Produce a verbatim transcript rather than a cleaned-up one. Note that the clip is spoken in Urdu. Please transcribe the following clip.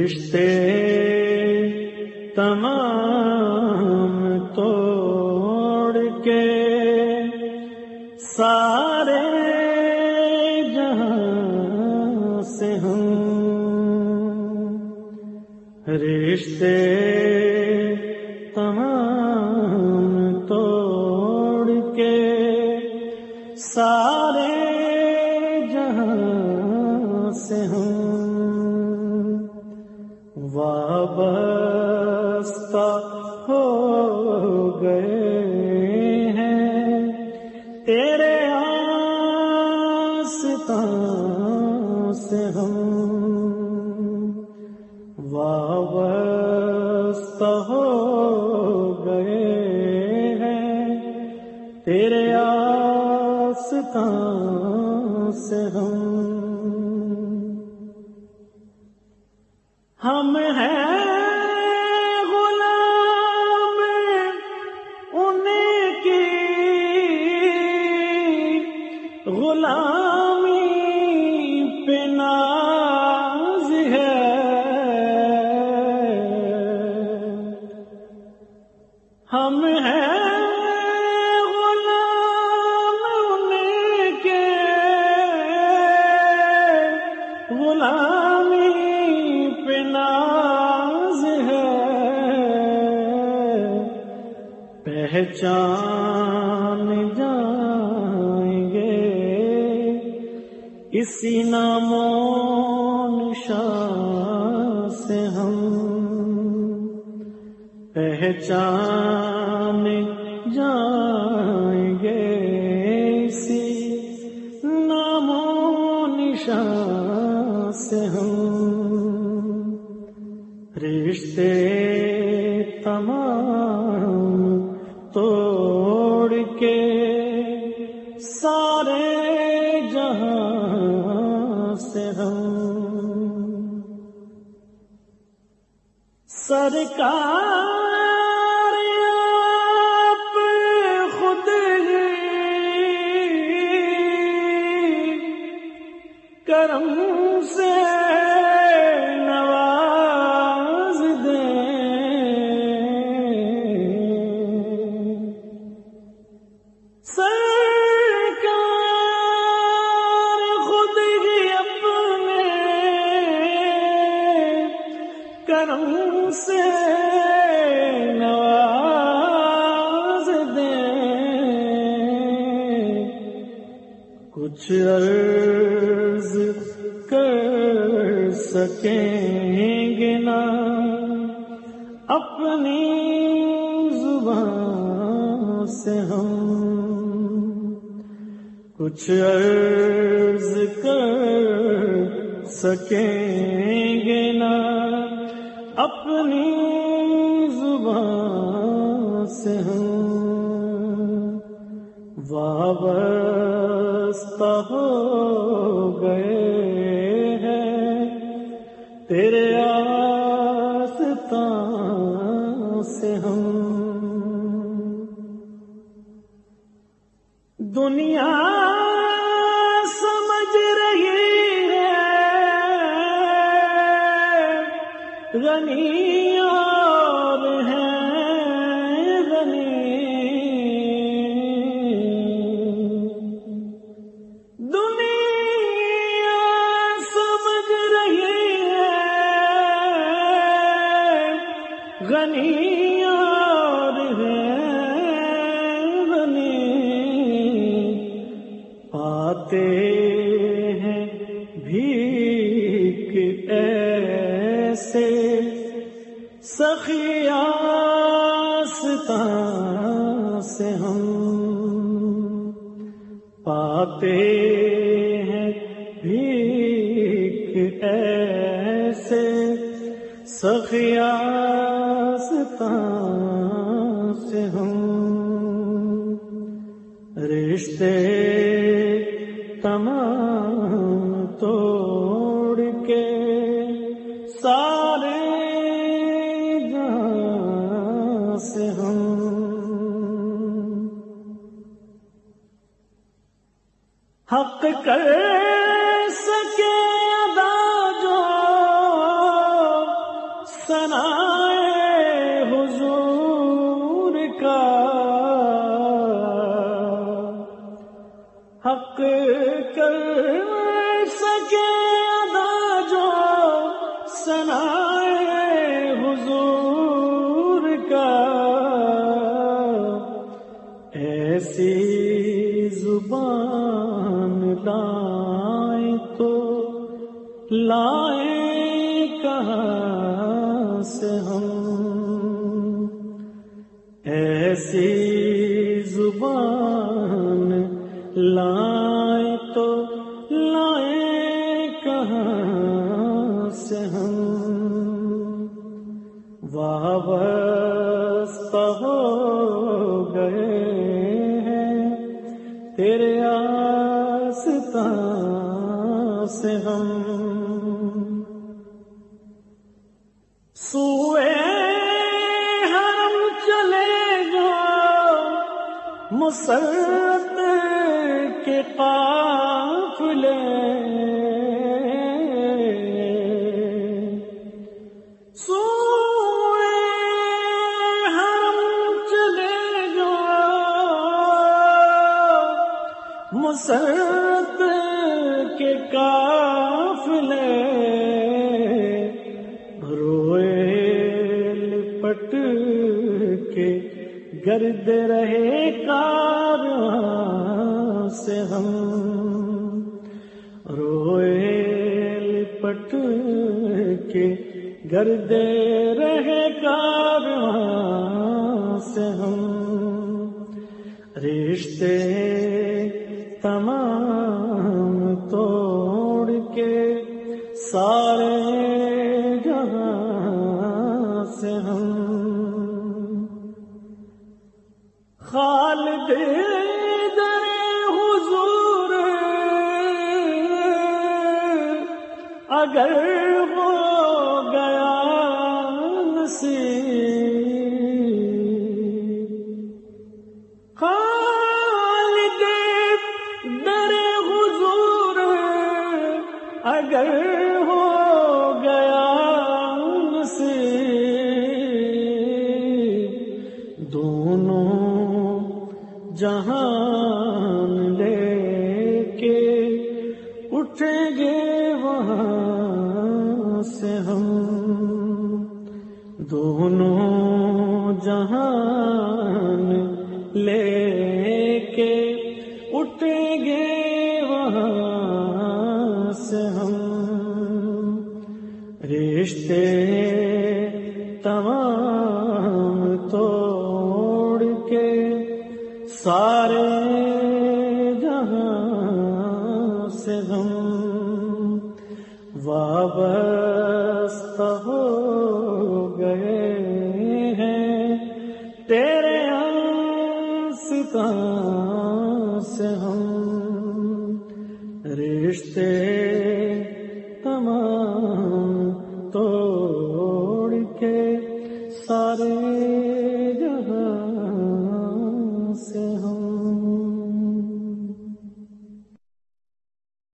رشتے تمام توڑ کے سارے جہاں سے ہم رشتے تمام توڑ کے سارے جہاں سے ہم وابستہ ہو گئے ہیں تیرے آستان سے ہم وابستہ ہو گئے ہیں تیرے آستان سے ہم ہم ہیں غلام ان کی غلامی پہ ناز ہے ہم ہیں غلام ان کے غلامی پہ ناز ہے پہچان جائیں گے اسی نام و نشان سے ہم پہچان جائیں گے اسی نام و نشان سے ہم رشتے تمام توڑ کے سارے جہاں سے ہم سرکار آپ خود ہی کرم سے نواز دیں سرکار خود ہی اپنے کرم سے نواز دیں کچھ عرض کر سکیں گے نا اپنی زبان سے ہم کچھ عرض کر سکیں گے نا اپنی زبان سے ہم وابستہ ہو گئے ہیں تیرے آستان سے ہم دنیا سمجھ رہی ہے غنی اور ہیں غنی دنیا سمجھ رہی ہے غنی اور ہیں غنی پاتے ہیں بھیک ایسے سخی آستان سے ہم پاتے ہیں بھیک ایسے سخی آستان سے ہم رشتے تمام توڑ کے سارے جہاں سے ہم حق کر سکے ادا جو ثنائے حضور کا حق کر سکے ادا جو ثنائے حضور کا، ایسی زبان لائیں تو لائیں کہاں سے ہم، ایسی زبان لائیں تو لائیں کہاں سے ہم، وابستہ ہو گئے ہیں تیرے آستان سے ہم، سوئے حرم چلے گا مسرت کے قافلے، سوئے حرم چلے گا مسرت کے قافلے، لپٹ کے گرد رہے کارواں سے ہم، روئے لپٹ کے گرد رہے کارواں سے ہم، رشتے تمام توڑ کے سارے جہاں سے ہم، خالد در حضور اگر ہو گیا نصیب، خالد در حضور اگر ہو گیا نصیب، دونوں جہان لے کے اٹھیں گے وہاں سے ہم، دونوں جہان لے کے اٹھیں گے وہاں سے ہم، رشتے تمام توڑ کے سارے جہاں سے ہم، وابستہ ہو گئے ہیں تیرے آستان سے ہم، رشتے تمام توڑ کے سارے